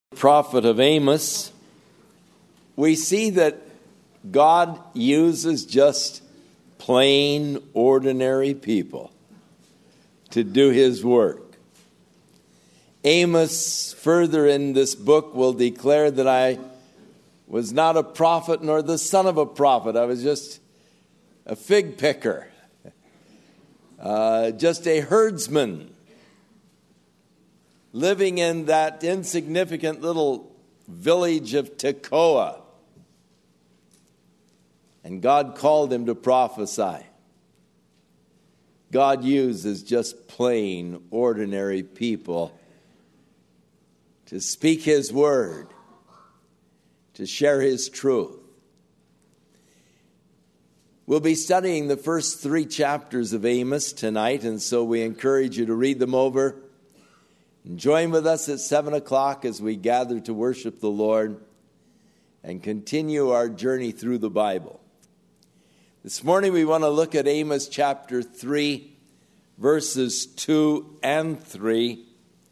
Prophet of Amos, we see that God uses just plain, ordinary people to do his work. Amos, further in this book, will declare that I was not a prophet nor the son of a prophet. I was just a fig picker, just a herdsman, living in that insignificant little village of Tekoa. And God called him to prophesy. God uses just plain, ordinary people to speak his word, to share his truth. We'll be studying the first 3 chapters of Amos tonight, and so we encourage you to read them over. And join with us at 7 o'clock as we gather to worship the Lord and continue our journey through the Bible. This morning we want to look at Amos chapter 3, verses 2 and 3.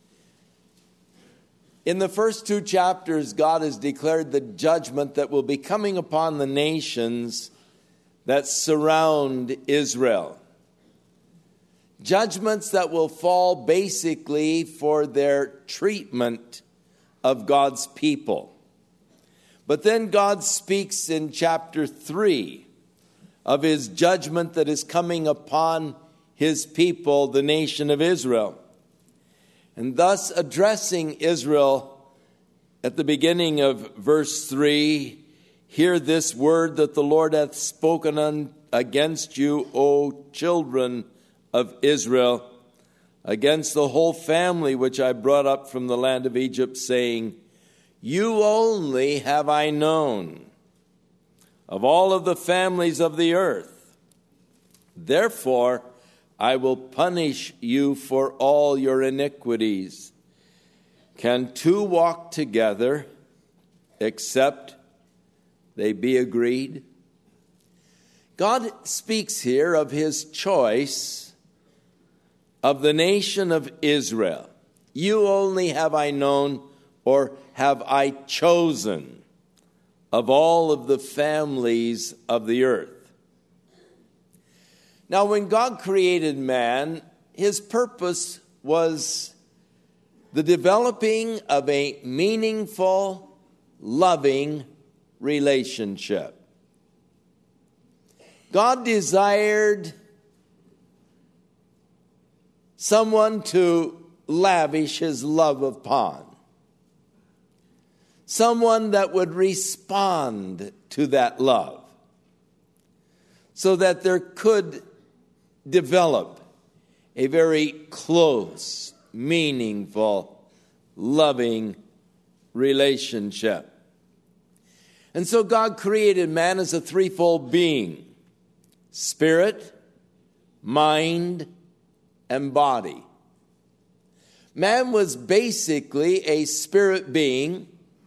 In the first 2 chapters, God has declared the judgment that will be coming upon the nations that surround Israel. Judgments that will fall basically for their treatment of God's people. But then God speaks in chapter 3 of his judgment that is coming upon his people, the nation of Israel. And thus addressing Israel at the beginning of verse 3, "Hear this word that the Lord hath spoken against you, O children of Israel, against the whole family which I brought up from the land of Egypt, saying, You only have I known of all of the families of the earth. Therefore I will punish you for all your iniquities. Can 2 walk together except they be agreed?" God speaks here of his choice of the nation of Israel. You only have I known, or have I chosen, of all of the families of the earth. Now, when God created man, his purpose was the developing of a meaningful, loving relationship. God desired someone to lavish his love upon. Someone that would respond to that love, so that there could develop a very close, meaningful, loving relationship. And so God created man as a threefold being: spirit, mind, and body. Man was basically a spirit being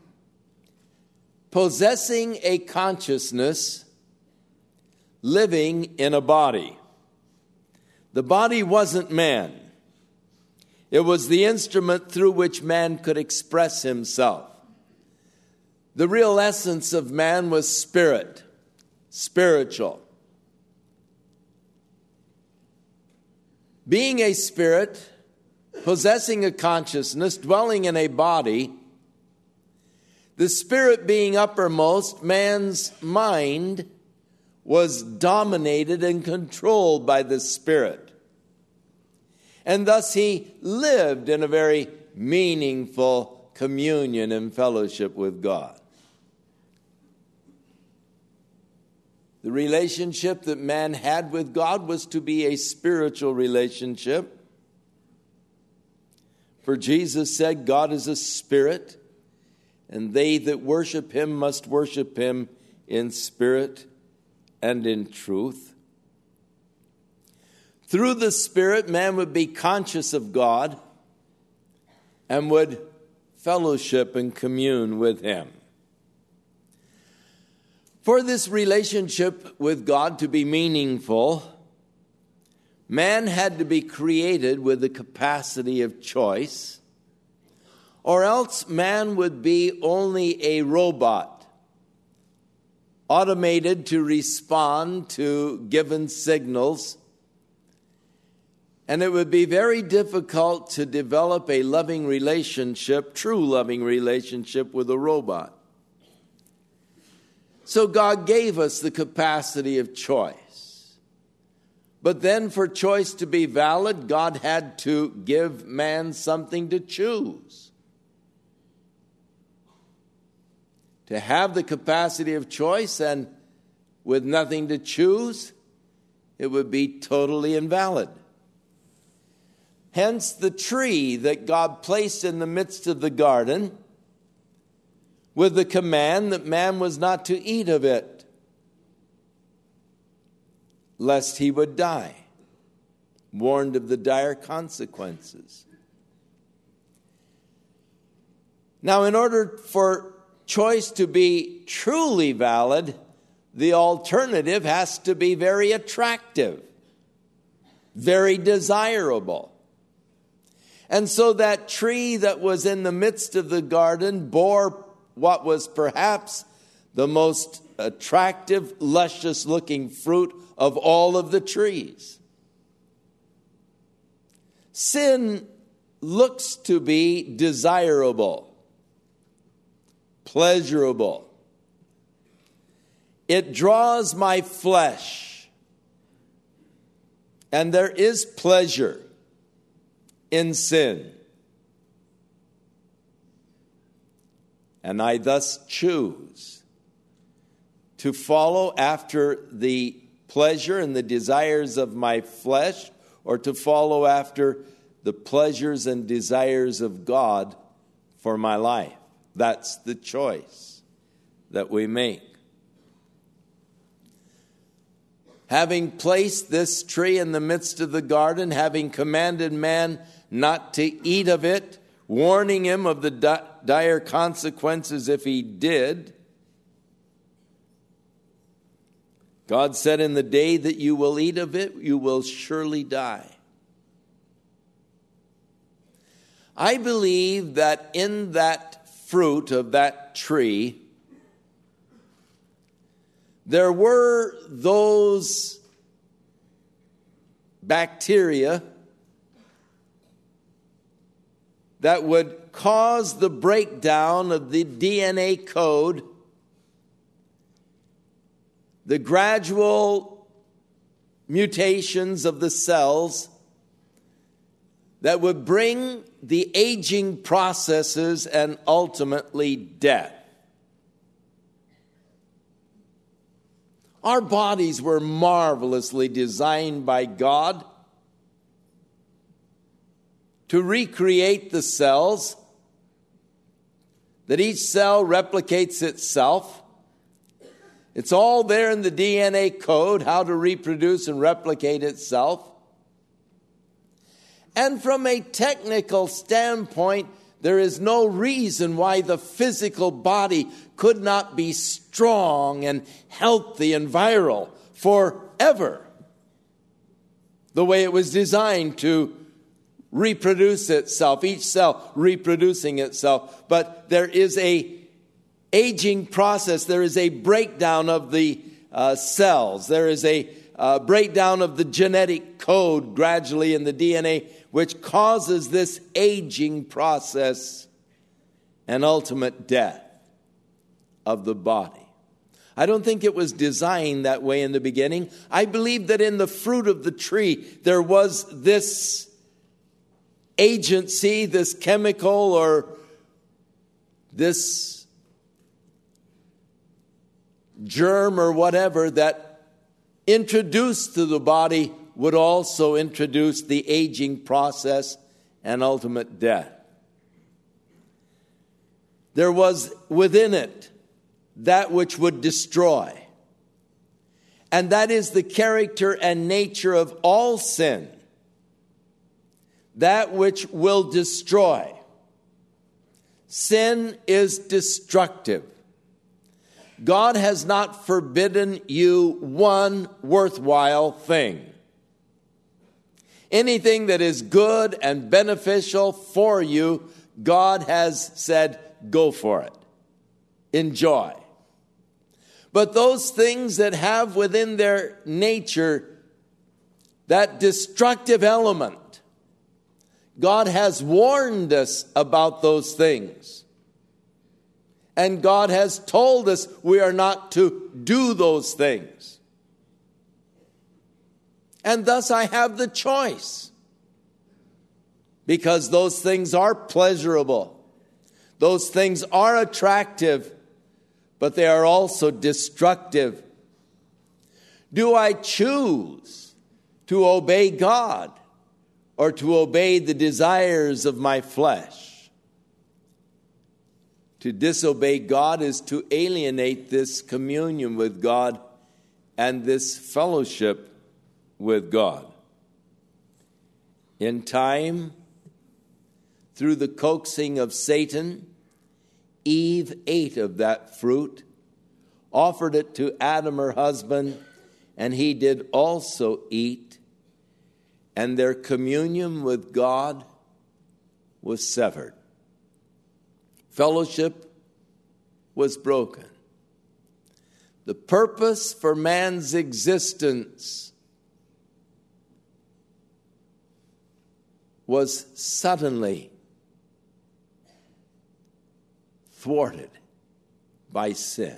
possessing a consciousness, living in a body. The body wasn't man. It was the instrument through which man could express himself. The real essence of man was spirit, spiritual. Being a spirit, possessing a consciousness, dwelling in a body, the spirit being uppermost, man's mind was dominated and controlled by the spirit. And thus he lived in a very meaningful communion and fellowship with God. The relationship that man had with God was to be a spiritual relationship. For Jesus said, God is a spirit, and they that worship him must worship him in spirit and in truth. Through the Spirit, man would be conscious of God and would fellowship and commune with him. For this relationship with God to be meaningful, man had to be created with the capacity of choice, or else man would be only a robot, automated to respond to given signals. And it would be very difficult to develop a loving relationship, true loving relationship with a robot. So God gave us the capacity of choice. But then for choice to be valid, God had to give man something to choose. To have the capacity of choice and with nothing to choose, it would be totally invalid. Hence, the tree that God placed in the midst of the garden with the command that man was not to eat of it, lest he would die, warned of the dire consequences. Now, in order for choice to be truly valid, the alternative has to be very attractive, very desirable. And so that tree that was in the midst of the garden bore what was perhaps the most attractive, luscious-looking fruit of all of the trees. Sin looks to be desirable, pleasurable. It draws my flesh, and there is pleasure in sin. And I thus choose to follow after the pleasure and the desires of my flesh, or to follow after the pleasures and desires of God for my life. That's the choice that we make. Having placed this tree in the midst of the garden, having commanded man not to eat of it, warning him of the dire consequences if he did, God said, in the day that you will eat of it, you will surely die. I believe that in that fruit of that tree, there were those bacteria that would cause the breakdown of the DNA code, the gradual mutations of the cells that would bring the aging processes and ultimately death. Our bodies were marvelously designed by God to recreate the cells, that each cell replicates itself. It's all there in the DNA code, how to reproduce and replicate itself. And from a technical standpoint, there is no reason why the physical body could not be strong and healthy and virile forever, the way it was designed to reproduce itself, each cell reproducing itself. But there is a aging process. There is a breakdown of the cells. There is a breakdown of the genetic code gradually in the DNA, which causes this aging process and ultimate death of the body. I don't think it was designed that way in the beginning. I believe that in the fruit of the tree there was this agency, this chemical or this germ or whatever that introduced to the body would also introduce the aging process and ultimate death. There was within it that which would destroy. And that is the character and nature of all sin. That which will destroy. Sin is destructive. God has not forbidden you one worthwhile thing. Anything that is good and beneficial for you, God has said, go for it. Enjoy. But those things that have within their nature that destructive element, God has warned us about those things. And God has told us we are not to do those things. And thus I have the choice. Because those things are pleasurable. Those things are attractive, but they are also destructive. Do I choose to obey God or to obey the desires of my flesh? To disobey God is to alienate this communion with God and this fellowship with God. In time, through the coaxing of Satan, Eve ate of that fruit, offered it to Adam, her husband, and he did also eat, and their communion with God was severed. Fellowship was broken. The purpose for man's existence was suddenly thwarted by sin.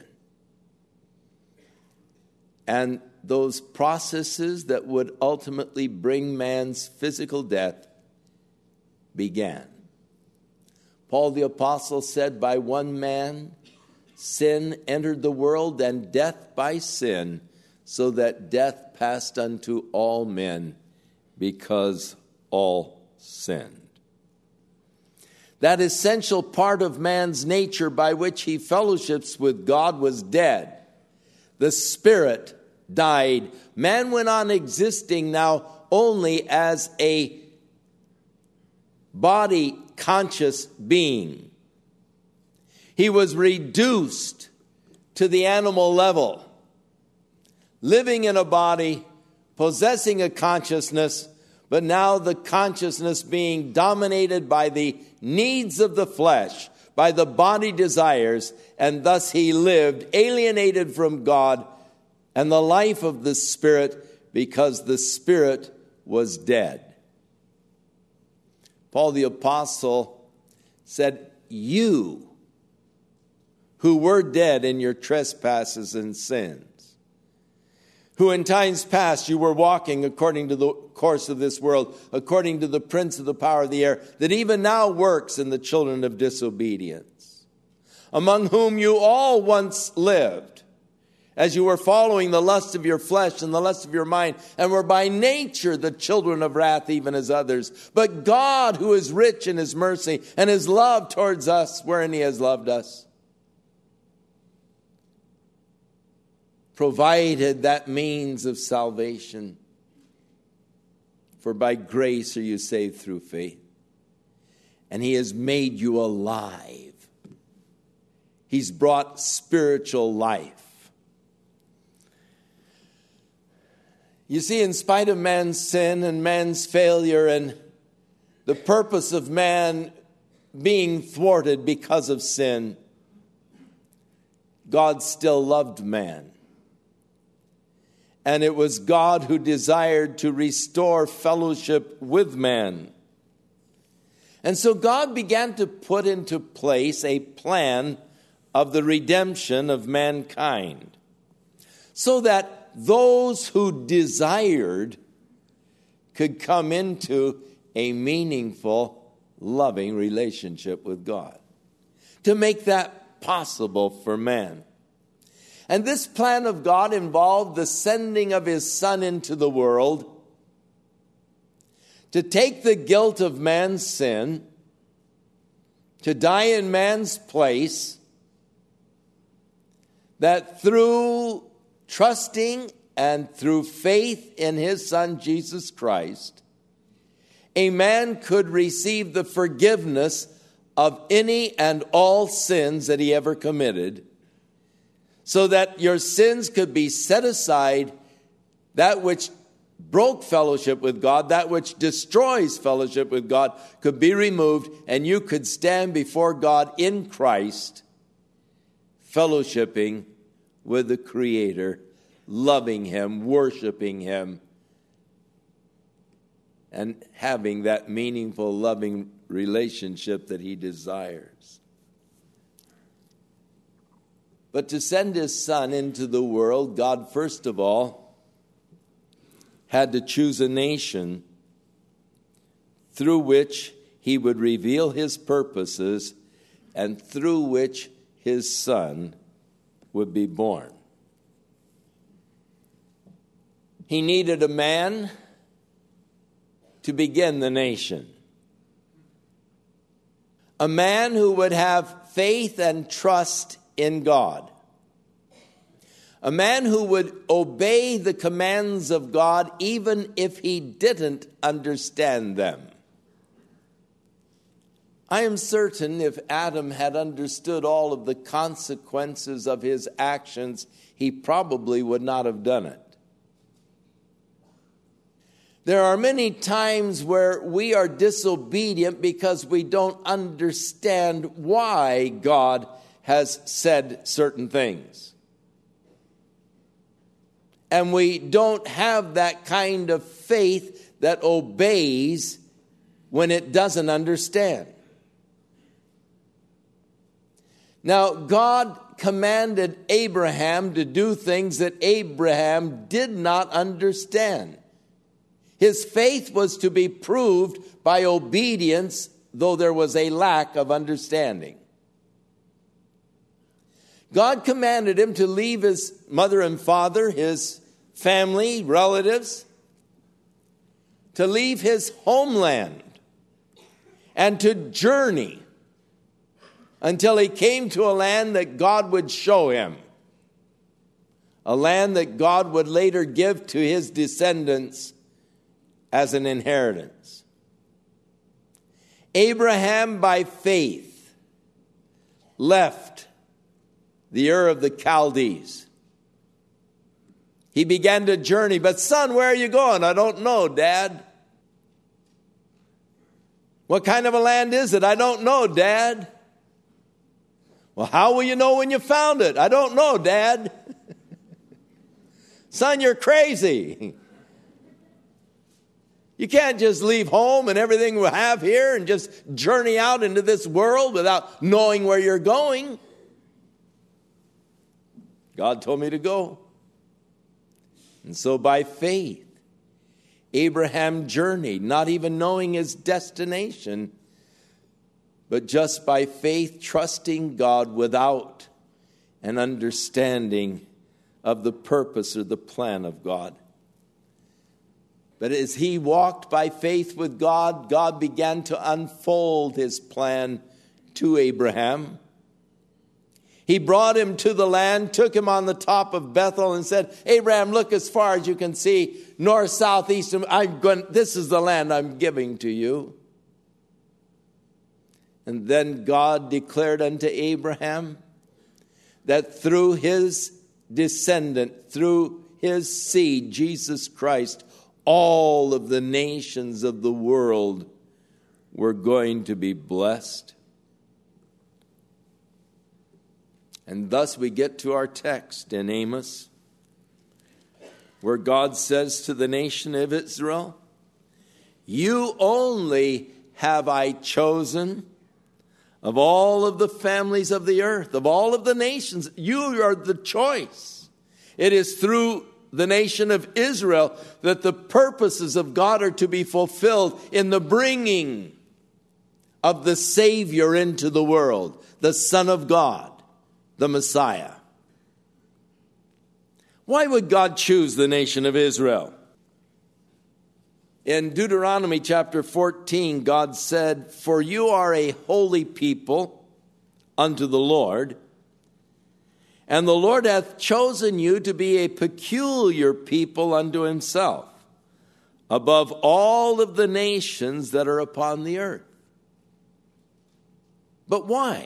And those processes that would ultimately bring man's physical death began. Paul the Apostle said, by one man sin entered the world, and death by sin, so that death passed unto all men, because all sinned. That essential part of man's nature by which he fellowships with God was dead. The spirit died. Man went on existing now only as a body conscious being. He was reduced to the animal level, living in a body, possessing a consciousness, but now the consciousness being dominated by the needs of the flesh, by the body desires, and thus he lived alienated from God and the life of the Spirit, because the Spirit was dead. Paul the Apostle said, you who were dead in your trespasses and sins, who in times past you were walking according to the course of this world, according to the prince of the power of the air, that even now works in the children of disobedience, among whom you all once lived, as you were following the lust of your flesh and the lust of your mind, and were by nature the children of wrath, even as others. But God, who is rich in his mercy and his love towards us, wherein he has loved us, provided that means of salvation. For by grace are you saved through faith. And he has made you alive. He's brought spiritual life. You see, in spite of man's sin and man's failure and the purpose of man being thwarted because of sin, God still loved man. And it was God who desired to restore fellowship with man. And so God began to put into place a plan of the redemption of mankind, so that those who desired could come into a meaningful, loving relationship with God, to make that possible for man. And this plan of God involved the sending of his Son into the world to take the guilt of man's sin, to die in man's place, that through trusting and through faith in his Son, Jesus Christ, a man could receive the forgiveness of any and all sins that he ever committed, so that your sins could be set aside, that which broke fellowship with God, that which destroys fellowship with God, could be removed, and you could stand before God in Christ, fellowshipping with the Creator, loving Him, worshiping Him, and having that meaningful, loving relationship that He desires. But to send His Son into the world, God, first of all, had to choose a nation through which He would reveal His purposes and through which His Son would be born. He needed a man to begin the nation. A man who would have faith and trust in God. A man who would obey the commands of God even if he didn't understand them. I am certain if Adam had understood all of the consequences of his actions, he probably would not have done it. There are many times where we are disobedient because we don't understand why God has said certain things. And we don't have that kind of faith that obeys when it doesn't understand. Now, God commanded Abraham to do things that Abraham did not understand. His faith was to be proved by obedience, though there was a lack of understanding. God commanded him to leave his mother and father, his family, relatives, to leave his homeland and to journey until he came to a land that God would show him, a land that God would later give to his descendants as an inheritance. Abraham, by faith, left the Ur of the Chaldees. He began to journey. But son, where are you going? I don't know, Dad. What kind of a land is it? I don't know, Dad. Well, how will you know when you found it? I don't know, Dad. Son, you're crazy. You can't just leave home and everything we have here and just journey out into this world without knowing where you're going. God told me to go. And so by faith, Abraham journeyed, not even knowing his destination, but just by faith trusting God without an understanding of the purpose or the plan of God. But as he walked by faith with God, God began to unfold his plan to Abraham. He brought him to the land, took him on the top of Bethel and said, Abraham, look as far as you can see, north, south, east. This is the land I'm giving to you. And then God declared unto Abraham that through his descendant, through his seed, Jesus Christ, all of the nations of the world were going to be blessed. And thus we get to our text in Amos, where God says to the nation of Israel, you only have I chosen of all of the families of the earth, of all of the nations. You are the choice. It is through the nation of Israel that the purposes of God are to be fulfilled in the bringing of the Savior into the world, the Son of God, the Messiah. Why would God choose the nation of Israel? In Deuteronomy chapter 14, God said, for you are a holy people unto the Lord, and the Lord hath chosen you to be a peculiar people unto himself, above all of the nations that are upon the earth. But why?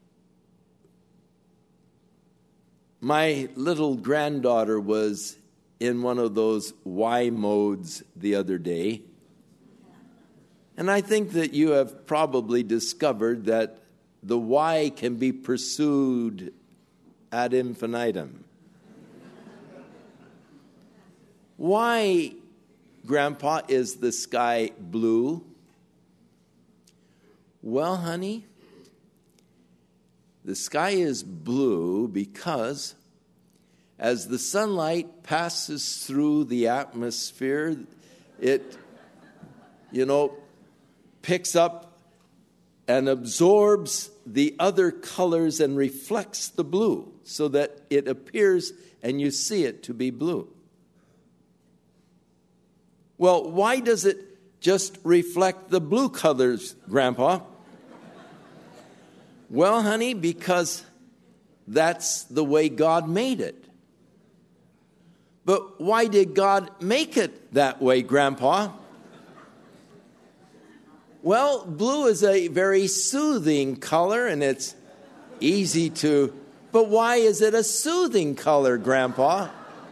My little granddaughter was in one of those why modes the other day. And I think that you have probably discovered that the why can be pursued ad infinitum. Why, Grandpa, is the sky blue? Well, honey, the sky is blue because as the sunlight passes through the atmosphere, it, picks up and absorbs the other colors and reflects the blue so that it appears and you see it to be blue. Well, why does it just reflect the blue colors, Grandpa? Well, honey, because that's the way God made it. But why did God make it that way, Grandpa? Well, blue is a very soothing color, and it's easy to... But why is it a soothing color, Grandpa?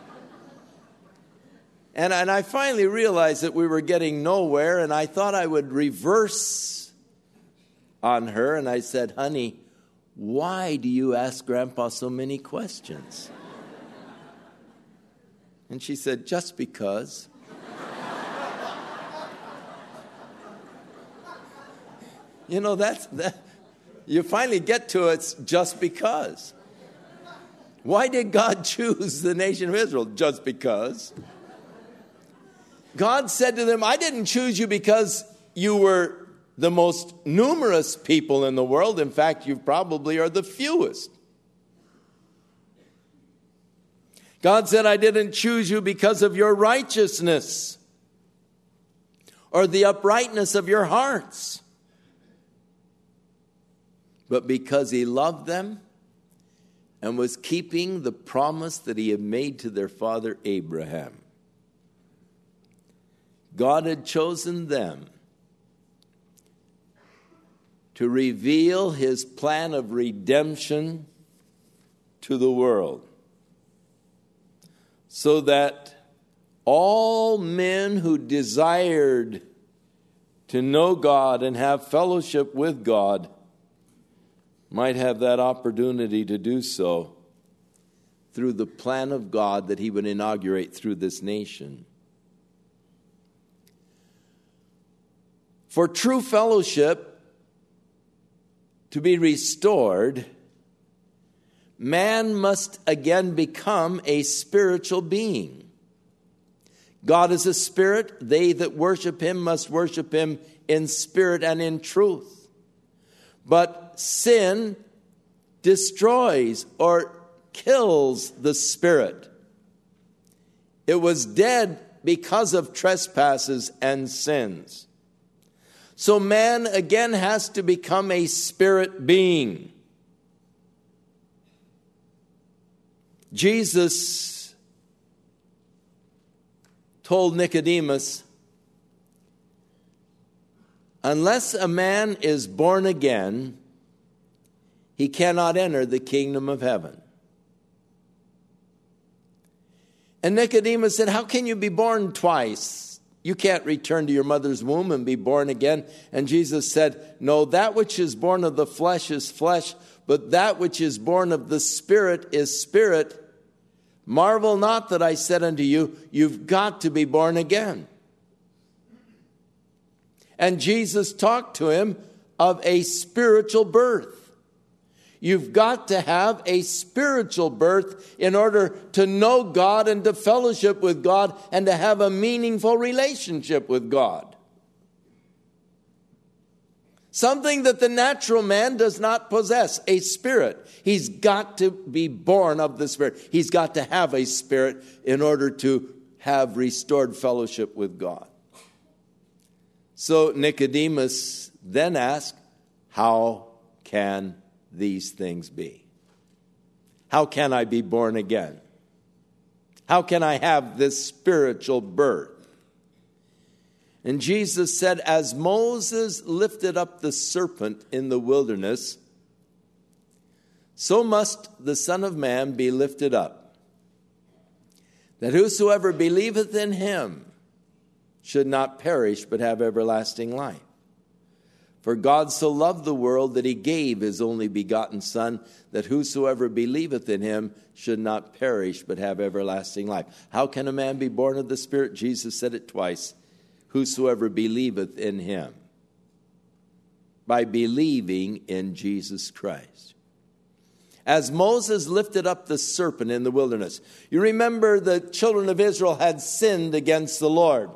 And I finally realized that we were getting nowhere, and I thought I would reverse on her. And I said, honey, why do you ask Grandpa so many questions? And she said, just because. You finally get to it's just because. Why did God choose the nation of Israel? Just because. God said to them, I didn't choose you because you were the most numerous people in the world. In fact, you probably are the fewest. God said, I didn't choose you because of your righteousness or the uprightness of your hearts, but because he loved them and was keeping the promise that he had made to their father Abraham. God had chosen them to reveal his plan of redemption to the world, so that all men who desired to know God and have fellowship with God might have that opportunity to do so through the plan of God that he would inaugurate through this nation. For true fellowship to be restored, man must again become a spiritual being. God is a spirit. They that worship him must worship him in spirit and in truth. But sin destroys or kills the spirit. It was dead because of trespasses and sins. So man again has to become a spirit being. Jesus told Nicodemus, unless a man is born again, he cannot enter the kingdom of heaven. And Nicodemus said, how can you be born twice? You can't return to your mother's womb and be born again. And Jesus said, no, that which is born of the flesh is flesh, but that which is born of the Spirit is spirit. Marvel not that I said unto you, you've got to be born again. And Jesus talked to him of a spiritual birth. You've got to have a spiritual birth in order to know God and to fellowship with God and to have a meaningful relationship with God. Something that the natural man does not possess, a spirit. He's got to be born of the Spirit. He's got to have a spirit in order to have restored fellowship with God. So Nicodemus then asked, how can these things be? How can I be born again? How can I have this spiritual birth? And Jesus said, as Moses lifted up the serpent in the wilderness, so must the Son of Man be lifted up, that whosoever believeth in him should not perish, but have everlasting life. For God so loved the world that he gave his only begotten Son, that whosoever believeth in him should not perish, but have everlasting life. How can a man be born of the Spirit? Jesus said it twice. Whosoever believeth in him. By believing in Jesus Christ. As Moses lifted up the serpent in the wilderness. You remember the children of Israel had sinned against the Lord.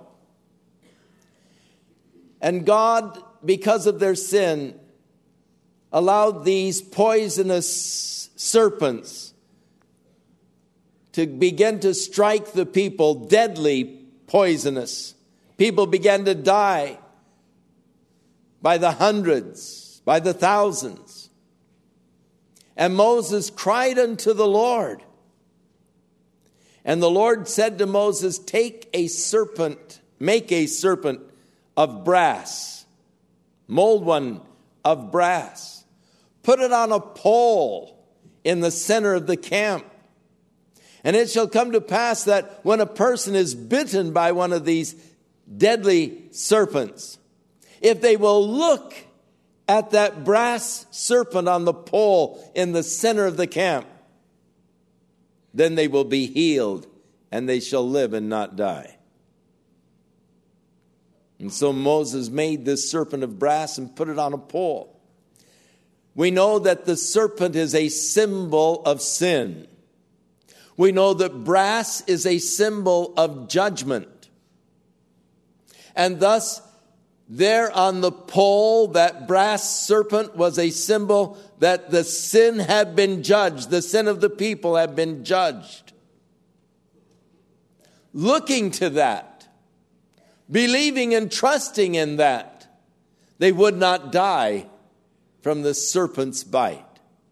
And God, because of their sin, allowed these poisonous serpents to begin to strike the people, deadly poisonous. People began to die by the hundreds, by the thousands. And Moses cried unto the Lord. And the Lord said to Moses, take a serpent, make a serpent of brass, mold one of brass, put it on a pole in the center of the camp. And it shall come to pass that when a person is bitten by one of these deadly serpents, if they will look at that brass serpent on the pole in the center of the camp, then they will be healed and they shall live and not die. And so Moses made this serpent of brass and put it on a pole. We know that the serpent is a symbol of sin. We know that brass is a symbol of judgment. And thus, there on the pole, that brass serpent was a symbol that the sin had been judged. The sin of the people had been judged. Looking to that, believing and trusting in that, they would not die from the serpent's bite.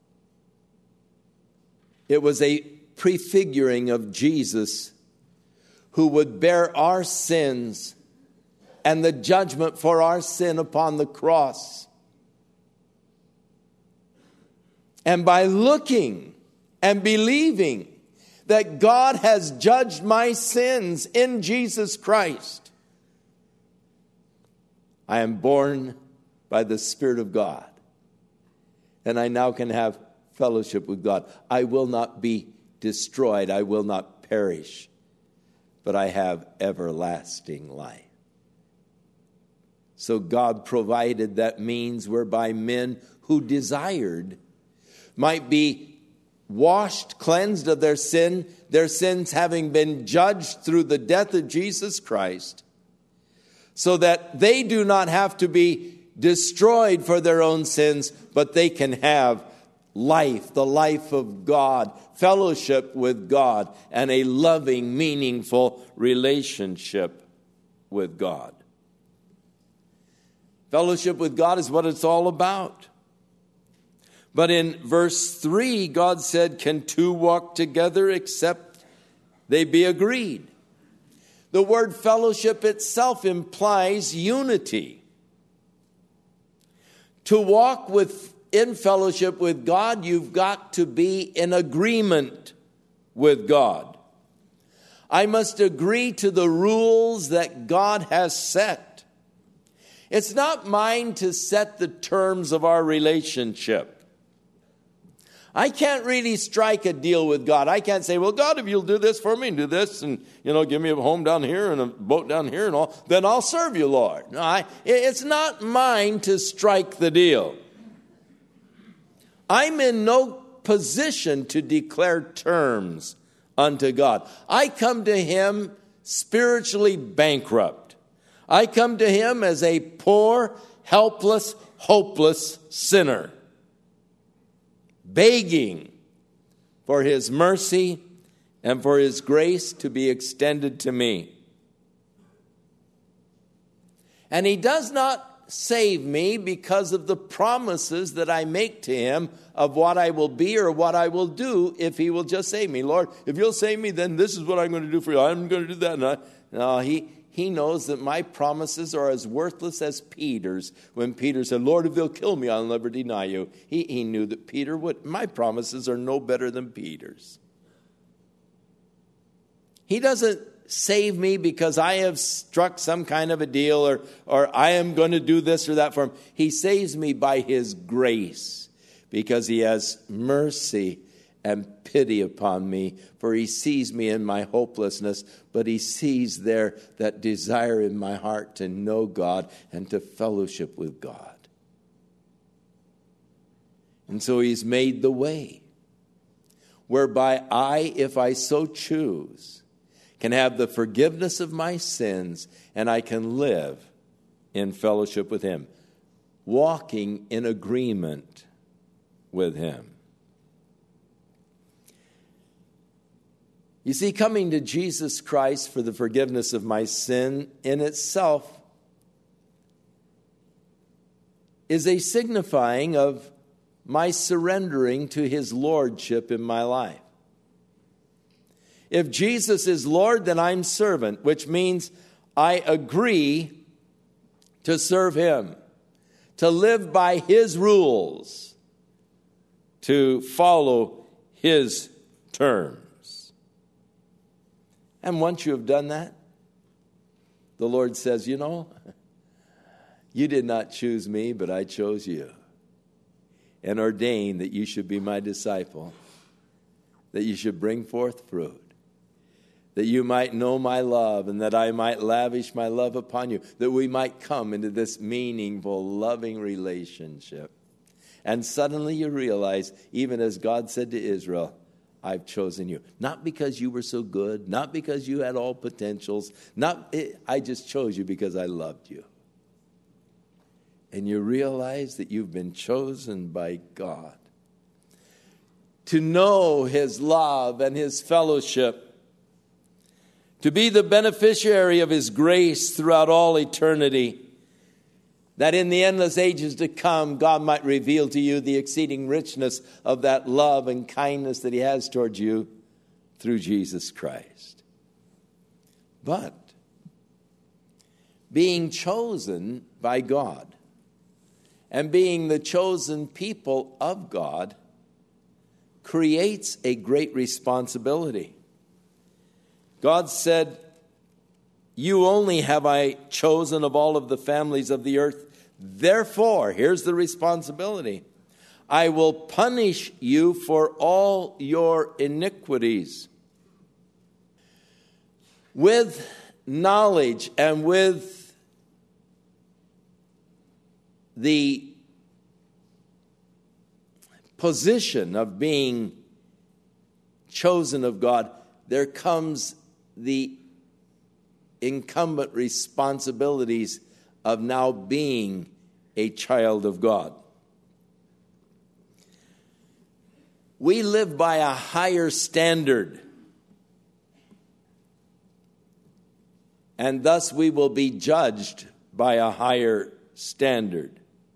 It was a prefiguring of Jesus, who would bear our sins and the judgment for our sin upon the cross. And by looking and believing that God has judged my sins in Jesus Christ, I am born by the Spirit of God. And I now can have fellowship with God. I will not be destroyed. I will not perish. But I have everlasting life. So God provided that means whereby men who desired might be washed, cleansed of their sins having been judged through the death of Jesus Christ, so that they do not have to be destroyed for their own sins, but they can have life, the life of God, fellowship with God, and a loving, meaningful relationship with God. Fellowship with God is what it's all about. But in verse 3, God said, can two walk together except they be agreed? The word fellowship itself implies unity. To walk in fellowship with God, you've got to be in agreement with God. I must agree to the rules that God has set. It's not mine to set the terms of our relationship. I can't really strike a deal with God. I can't say, well, God, if you'll do this for me and do this and, give me a home down here and a boat down here and all, then I'll serve you, Lord. No, it's not mine to strike the deal. I'm in no position to declare terms unto God. I come to him spiritually bankrupt. I come to him as a poor, helpless, hopeless sinner, begging for his mercy and for his grace to be extended to me. And he does not save me because of the promises that I make to him of what I will be or what I will do if he will just save me. Lord, if you'll save me, then this is what I'm going to do for you. I'm going to do that. No, he knows that my promises are as worthless as Peter's. When Peter said, Lord, if they'll kill me, I'll never deny you. He knew that Peter would. My promises are no better than Peter's. He doesn't save me because I have struck some kind of a deal or I am going to do this or that for him. He saves me by his grace because he has mercy and pity upon me, for he sees me in my hopelessness, but he sees there that desire in my heart to know God and to fellowship with God. And so he's made the way whereby I, if I so choose, can have the forgiveness of my sins, and I can live in fellowship with him, walking in agreement with him. You see, coming to Jesus Christ for the forgiveness of my sin in itself is a signifying of my surrendering to his lordship in my life. If Jesus is Lord, then I'm servant, which means I agree to serve him, to live by his rules, to follow his terms. And once you have done that, the Lord says, you know, you did not choose me, but I chose you and ordained that you should be my disciple, that you should bring forth fruit, that you might know my love and that I might lavish my love upon you, that we might come into this meaningful, loving relationship. And suddenly you realize, even as God said to Israel, I've chosen you. Not because you were so good, not because you had all potentials, I just chose you because I loved you. And you realize that you've been chosen by God to know his love and his fellowship, to be the beneficiary of his grace throughout all eternity, that in the endless ages to come, God might reveal to you the exceeding richness of that love and kindness that he has towards you through Jesus Christ. But being chosen by God and being the chosen people of God creates a great responsibility. God said, you only have I chosen of all of the families of the earth. Therefore, here's the responsibility. I will punish you for all your iniquities. With knowledge and with the position of being chosen of God, there comes the incumbent responsibilities of now being a child of God. We live by a higher standard, and thus we will be judged by a higher standard.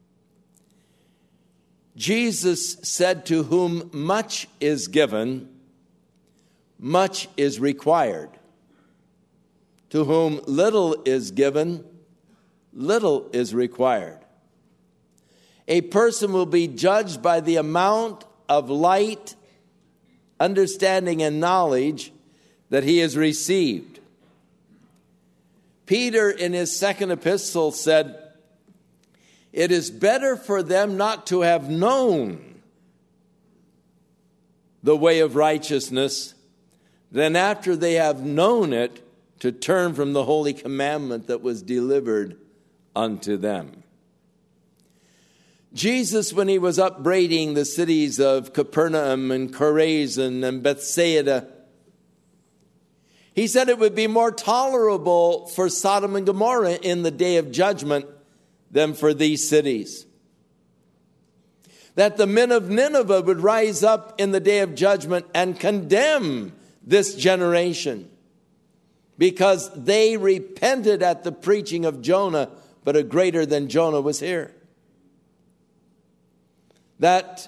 Jesus said, to whom much is given, much is required. To whom little is given, little is required. A person will be judged by the amount of light, understanding, and knowledge that he has received. Peter, in his second epistle, said, it is better for them not to have known the way of righteousness than after they have known it to turn from the holy commandment that was delivered unto them. Jesus, when he was upbraiding the cities of Capernaum and Chorazin and Bethsaida, he said it would be more tolerable for Sodom and Gomorrah in the day of judgment than for these cities. That the men of Nineveh would rise up in the day of judgment and condemn this generation because they repented at the preaching of Jonah, but a greater than Jonah was here. That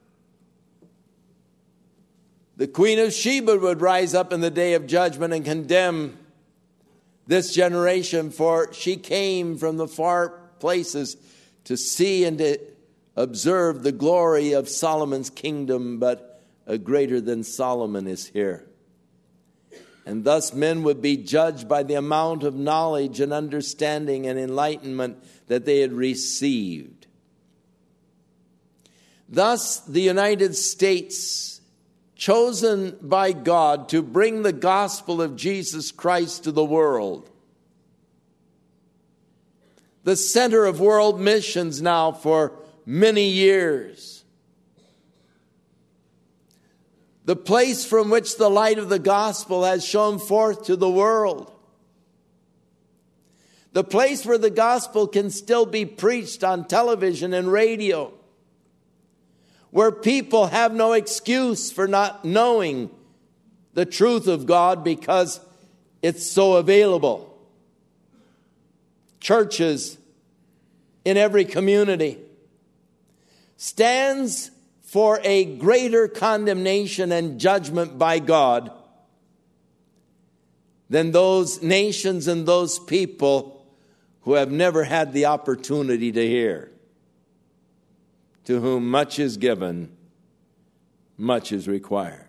the Queen of Sheba would rise up in the day of judgment and condemn this generation, for she came from the far places to see and to observe the glory of Solomon's kingdom, but a greater than Solomon is here. And thus men would be judged by the amount of knowledge and understanding and enlightenment that they had received. Thus, the United States, chosen by God to bring the gospel of Jesus Christ to the world, the center of world missions now for many years, the place from which the light of the gospel has shone forth to the world, the place where the gospel can still be preached on television and radio, where people have no excuse for not knowing the truth of God because it's so available. Churches in every community stands for a greater condemnation and judgment by God than those nations and those people who have never had the opportunity to hear. To whom much is given, much is required.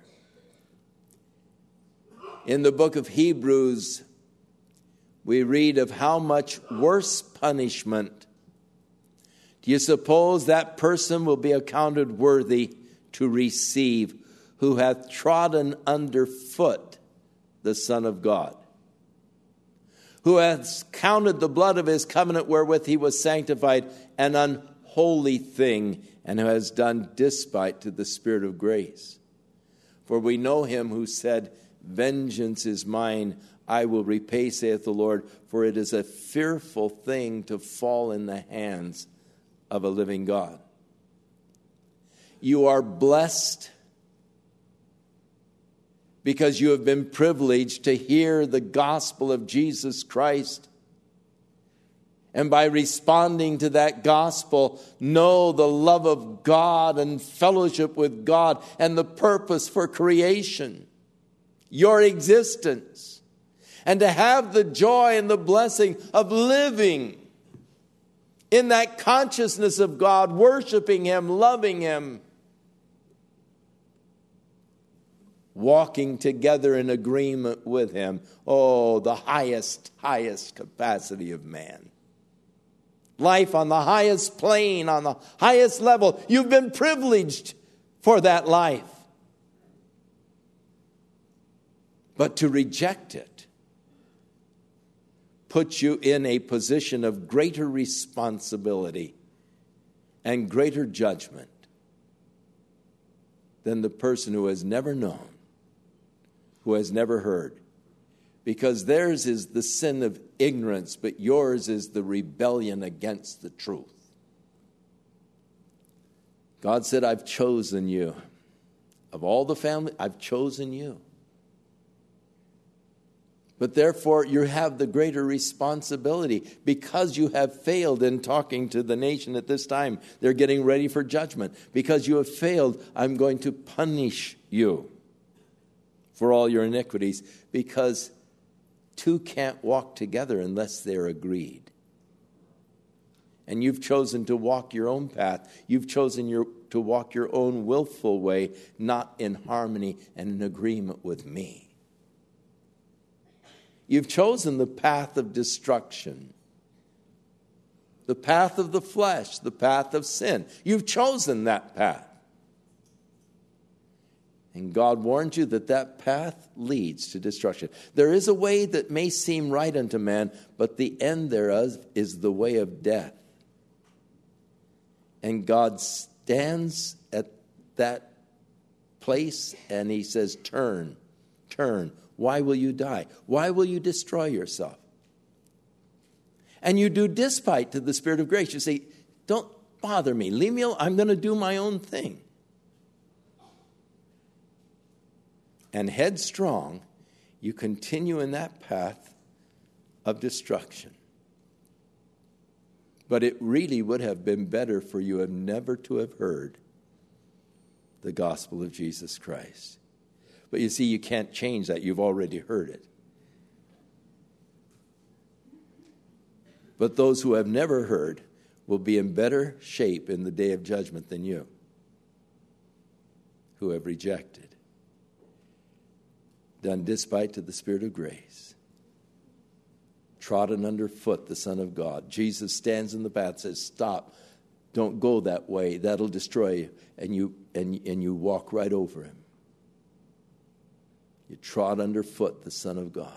In the book of Hebrews, we read of how much worse punishment do you suppose that person will be accounted worthy to receive who hath trodden underfoot the Son of God, who hath counted the blood of his covenant wherewith he was sanctified an unholy thing, and who has done despite to the Spirit of grace? For we know him who said, vengeance is mine, I will repay, saith the Lord, for it is a fearful thing to fall in the hands of a living God. You are blessed because you have been privileged to hear the gospel of Jesus Christ. And by responding to that gospel, know the love of God and fellowship with God and the purpose for creation, your existence. And to have the joy and the blessing of living in that consciousness of God, worshiping him, loving him, walking together in agreement with him. Oh, the highest capacity of man. Life on the highest plane, on the highest level. You've been privileged for that life. But to reject it puts you in a position of greater responsibility and greater judgment than the person who has never known, who has never heard. Because theirs is the sin of ignorance, but yours is the rebellion against the truth. God said, I've chosen you. Of all the family, I've chosen you. But therefore, you have the greater responsibility because you have failed in talking to the nation at this time. They're getting ready for judgment. Because you have failed, I'm going to punish you for all your iniquities. Because two can't walk together unless they're agreed. And you've chosen to walk your own path. You've chosen to walk your own willful way, not in harmony and in agreement with me. You've chosen the path of destruction, the path of the flesh, the path of sin. You've chosen that path. And God warns you that that path leads to destruction. There is a way that may seem right unto man, but the end thereof is the way of death. And God stands at that place and he says, turn, turn. Why will you die? Why will you destroy yourself? And you do despite to the Spirit of grace. You say, don't bother me. Leave me alone. I'm going to do my own thing. And headstrong, you continue in that path of destruction. But it really would have been better for you never to have heard the gospel of Jesus Christ. But you see, you can't change that. You've already heard it. But those who have never heard will be in better shape in the day of judgment than you, who have rejected. done despite to the Spirit of grace, trodden underfoot the Son of God. Jesus stands in the path, says, stop, don't go that way, that'll destroy you, and you walk right over him. You trod underfoot the Son of God.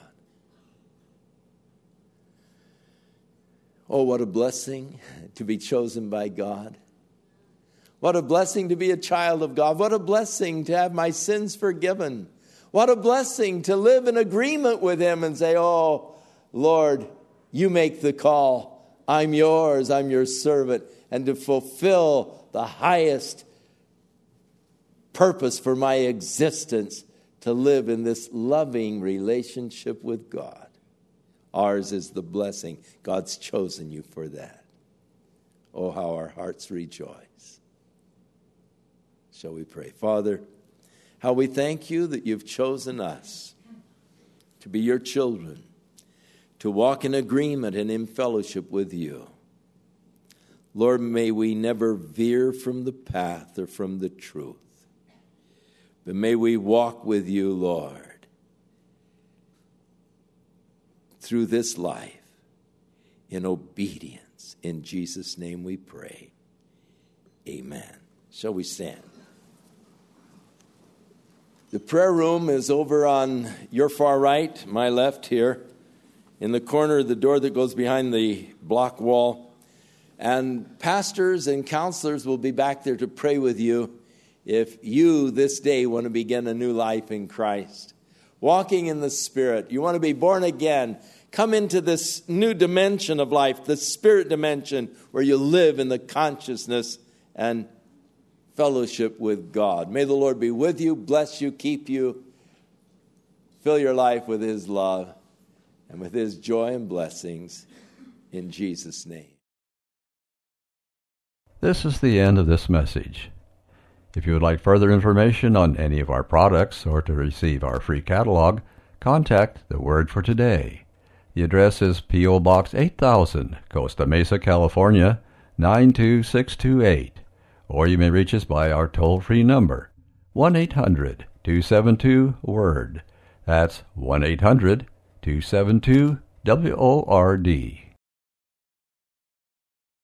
Oh, what a blessing to be chosen by God. What a blessing to be a child of God. What a blessing to have my sins forgiven. What a blessing to live in agreement with him and say, oh, Lord, you make the call. I'm yours. I'm your servant. And to fulfill the highest purpose for my existence, to live in this loving relationship with God. Ours is the blessing. God's chosen you for that. Oh, how our hearts rejoice. Shall we pray? Father, how we thank you that you've chosen us to be your children, to walk in agreement and in fellowship with you. Lord, may we never veer from the path or from the truth, but may we walk with you, Lord, through this life in obedience. In Jesus' name we pray. Amen. Shall we stand? The prayer room is over on your far right, my left here, in the corner of the door that goes behind the block wall. And pastors and counselors will be back there to pray with you if you this day want to begin a new life in Christ. Walking in the Spirit. You want to be born again. Come into this new dimension of life, the Spirit dimension, where you live in the consciousness and fellowship with God. May the Lord be with you, bless you, keep you, fill your life with his love and with his joy and blessings in Jesus' name. This is the end of this message. If you would like further information on any of our products or to receive our free catalog, contact The Word for Today. The address is P.O. Box 8000, Costa Mesa, California, 92628. Or you may reach us by our toll-free number, 1-800-272-WORD. That's 1-800-272-WORD.